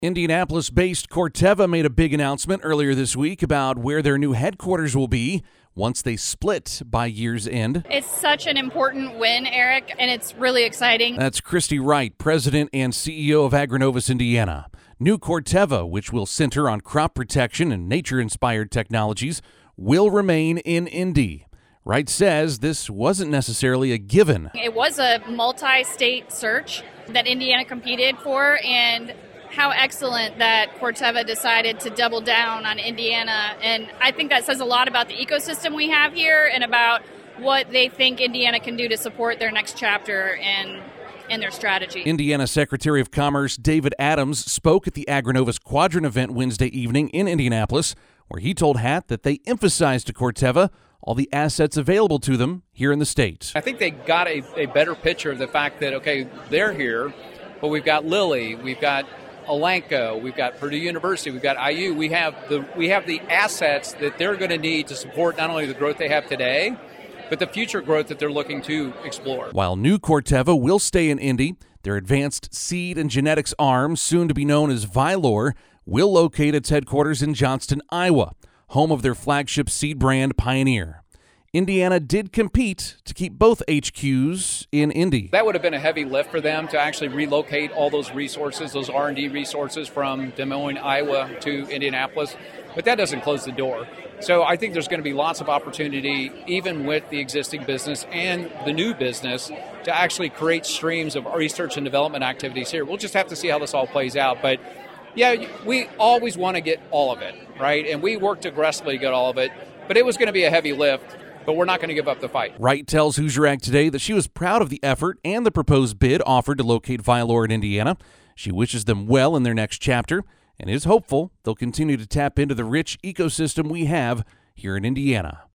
Indianapolis-based Corteva made a big announcement earlier this week about where their new headquarters will be once they split by year's end. It's such an important win, Eric, and it's really exciting. That's Christy Wright, president and CEO of Agronovus Indiana. New Corteva, which will center on crop protection and nature-inspired technologies, will remain in Indy. Wright says this wasn't necessarily a given. It was a multi-state search that Indiana competed for, and how excellent that Corteva decided to double down on Indiana. And I think that says a lot about the ecosystem we have here and about what they think Indiana can do to support their next chapter and their strategy. Indiana Secretary of Commerce David Adams spoke at the Agronovus Quadrant event Wednesday evening in Indianapolis, where he told HAT that they emphasized to Corteva all the assets available to them here in the state. I think they got a better picture of the fact that, okay, they're here, but we've got Lilly, we've got Elanco, we've got Purdue University, we've got IU. We have the assets that they're going to need to support not only the growth they have today, but the future growth that they're looking to explore. While new Corteva will stay in Indy, their advanced seed and genetics arm, soon to be known as Vylor, will locate its headquarters in Johnston, Iowa, home of their flagship seed brand Pioneer. Indiana did compete to keep both HQs in Indy. That would have been a heavy lift for them to actually relocate all those resources, those R&D resources from Des Moines, Iowa to Indianapolis, but that doesn't close the door. So I think there's going to be lots of opportunity, even with the existing business and the new business, to actually create streams of research and development activities here. We'll just have to see how this all plays out. But yeah, we always want to get all of it, right? And we worked aggressively to get all of it, but it was going to be a heavy lift. But we're not going to give up the fight. Wright tells Hoosier Ag Today that she was proud of the effort and the proposed bid offered to locate Vylor in Indiana. She wishes them well in their next chapter and is hopeful they'll continue to tap into the rich ecosystem we have here in Indiana.